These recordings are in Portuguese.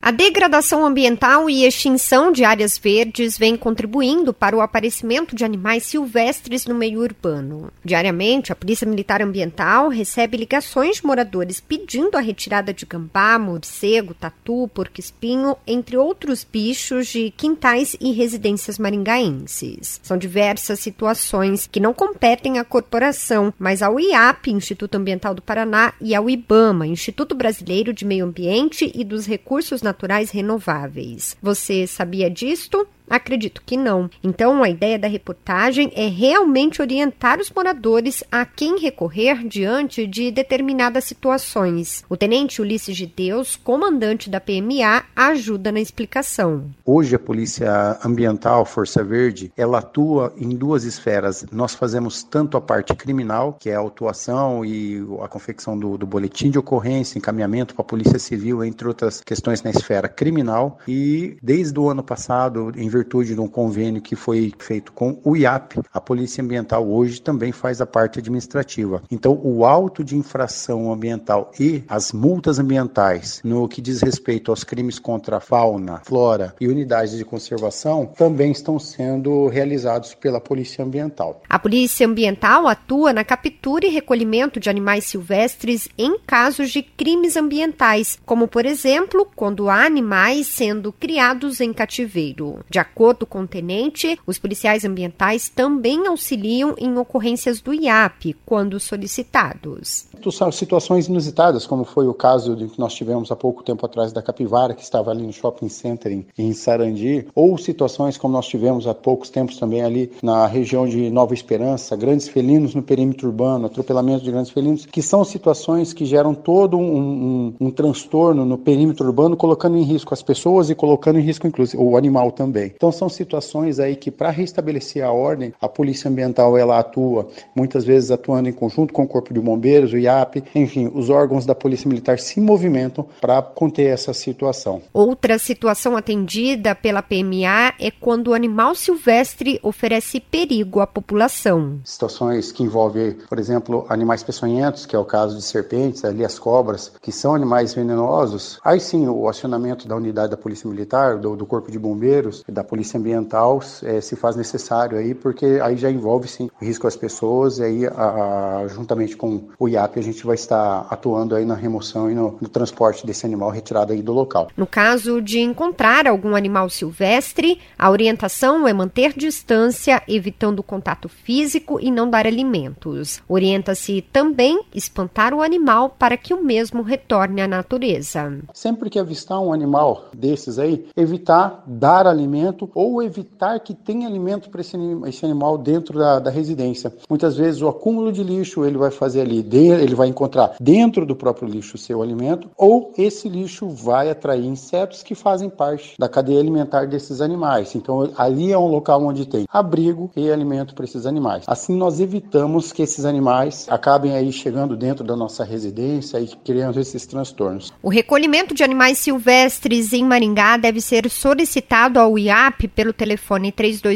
A degradação ambiental e extinção de áreas verdes vem contribuindo para o aparecimento de animais silvestres no meio urbano. Diariamente, a Polícia Militar Ambiental recebe ligações de moradores pedindo a retirada de gambá, morcego, tatu, porco-espinho, entre outros bichos de quintais e residências maringaenses. São diversas situações que não competem à corporação, mas ao IAP, Instituto Ambiental do Paraná, e ao IBAMA, Instituto Brasileiro de Meio Ambiente e dos Recursos Naturais Renováveis. Você sabia disto? Acredito que não. Então, a ideia da reportagem é realmente orientar os moradores a quem recorrer diante de determinadas situações. O tenente Ulisses de Deus, comandante da PMA, ajuda na explicação. Hoje, a Polícia Ambiental, Força Verde, ela atua em duas esferas. Nós fazemos tanto a parte criminal, que é a autuação e a confecção do boletim de ocorrência, encaminhamento para a Polícia Civil, entre outras questões na esfera criminal. E desde o ano passado, em virtude de um convênio que foi feito com o IAP, a Polícia Ambiental hoje também faz a parte administrativa. Então, o auto de infração ambiental e as multas ambientais, no que diz respeito aos crimes contra a fauna, flora e unidades de conservação, também estão sendo realizados pela Polícia Ambiental. A Polícia Ambiental atua na captura e recolhimento de animais silvestres em casos de crimes ambientais, como, por exemplo, quando há animais sendo criados em cativeiro. De acordo com o tenente, os policiais ambientais também auxiliam em ocorrências do IAP, quando solicitados. São situações inusitadas, como foi o caso que nós tivemos há pouco tempo atrás da capivara, que estava ali no Shopping Center em Sarandi, ou situações como nós tivemos há poucos tempos também ali na região de Nova Esperança, grandes felinos no perímetro urbano, atropelamento de grandes felinos, que são situações que geram todo um transtorno no perímetro urbano, colocando em risco as pessoas e colocando em risco inclusive o animal também. Então são situações aí que, para restabelecer a ordem, a Polícia Ambiental ela atua, muitas vezes atuando em conjunto com o Corpo de Bombeiros, o IAP, enfim, os órgãos da Polícia Militar se movimentam para conter essa situação. Outra situação atendida pela PMA é quando o animal silvestre oferece perigo à população. Situações que envolvem, por exemplo, animais peçonhentos, que é o caso de serpentes, ali as cobras, que são animais venenosos, aí sim o acionamento da unidade da Polícia Militar, do Corpo de Bombeiros, da Polícia Ambiental se faz necessário aí, porque aí já envolve sim risco às pessoas, e aí juntamente com o IAP a gente vai estar atuando aí na remoção e no transporte desse animal retirado aí do local. No caso de encontrar algum animal silvestre, a orientação é manter distância, evitando o contato físico e não dar alimentos. Orienta-se também espantar o animal para que o mesmo retorne à natureza. Sempre que avistar um animal desses aí, evitar dar alimento ou evitar que tenha alimento para esse animal dentro da residência. Muitas vezes o acúmulo de lixo ele vai fazer ali, ele vai encontrar dentro do próprio lixo o seu alimento, ou esse lixo vai atrair insetos que fazem parte da cadeia alimentar desses animais. Então ali é um local onde tem abrigo e alimento para esses animais. Assim nós evitamos que esses animais acabem aí chegando dentro da nossa residência e criando esses transtornos. O recolhimento de animais silvestres em Maringá deve ser solicitado ao IAP pelo telefone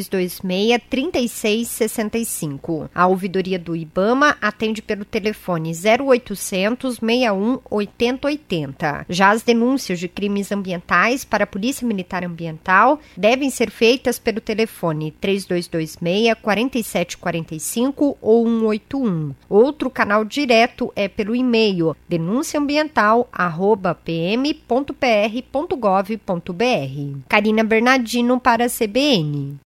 3226-3665. A ouvidoria do IBAMA atende pelo telefone 0800 61 80 80. Já as denúncias de crimes ambientais para a Polícia Militar Ambiental devem ser feitas pelo telefone 3226-4745 ou 181. Outro canal direto é pelo e-mail denunciaambiental@pm.pr.gov.br. Karina Bernardino para a CBN.